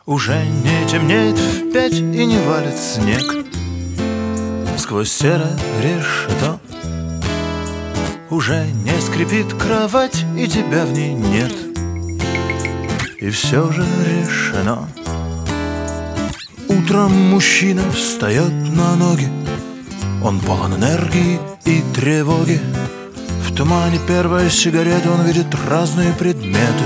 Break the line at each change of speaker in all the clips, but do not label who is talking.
Уже не темнеет в 5 и не валит снег. Сквозь серое решето уже не скрипит кровать, и тебя в ней нет. И все же решено. Утром мужчина встает на ноги. Он полон энергии и тревоги. В тумане первой сигареты он видит разные предметы.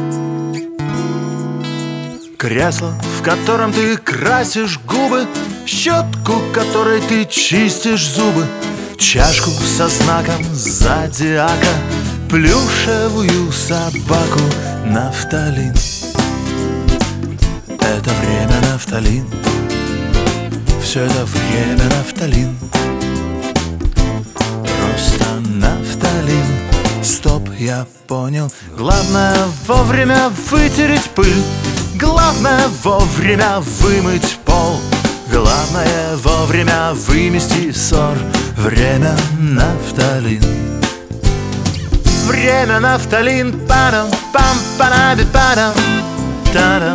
Кресло, в котором ты красишь губы, щетку, которой ты чистишь зубы, чашку со знаком зодиака, плюшевую собаку, нафталин. Это время, нафталин. Все это время, нафталин. Просто нафталин. Стоп, я понял. Главное вовремя вытереть пыль. Главное вовремя вымыть пол. Главное вовремя вымести ссор. Время, нафталин. Время, нафталин. Падам, пам, параби, падам, тадам.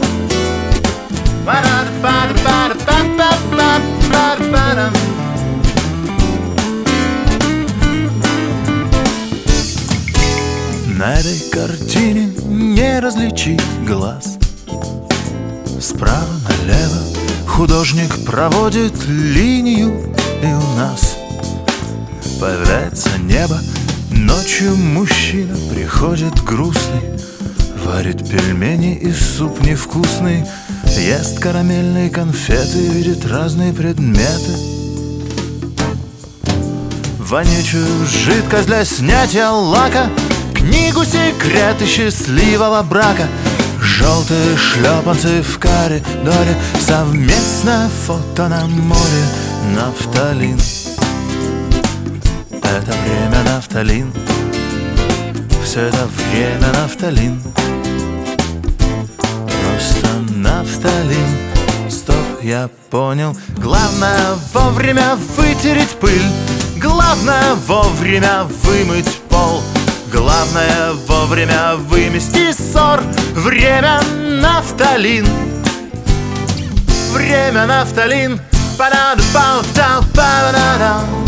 На этой картине не различить глаз. Справа налево художник проводит линию, и у нас появляется небо. Ночью мужчина приходит грустный, варит пельмени и суп невкусный, ест карамельные конфеты, видит разные предметы. Вонючую жидкость для снятия лака, книгу «Секреты счастливого брака», желтые шлепанцы в коридоре, совместное фото на море, нафталин. Это время, нафталин. Все это время, нафталин. Просто нафталин. Стоп, я понял. Главное вовремя вытереть пыль. Главное вовремя вымыть пол. Главное вовремя вымести ссор. Время, нафталин. Время, нафталин. Па-да-да-па-да-па-да-да.